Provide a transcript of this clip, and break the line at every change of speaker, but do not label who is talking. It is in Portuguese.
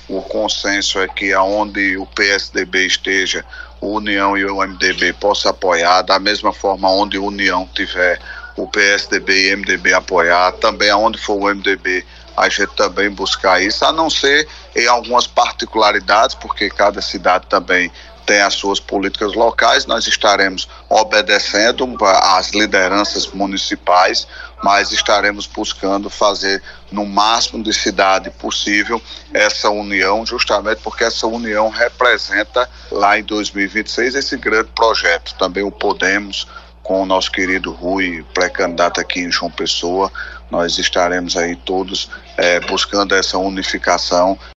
o consenso é que aonde o PSDB esteja, o União e o MDB possam apoiar, da mesma forma onde o União tiver, o PSDB e o MDB apoiar, também aonde for o MDB, a gente também buscar isso, a não ser em algumas particularidades, porque cada cidade também tem as suas políticas locais, nós estaremos obedecendo às lideranças municipais, mas estaremos buscando fazer no máximo de cidade possível essa união, justamente porque essa união representa lá em 2026 esse grande projeto. Também o Podemos, com o nosso querido Rui, pré-candidato aqui em João Pessoa, nós estaremos aí todos buscando essa unificação.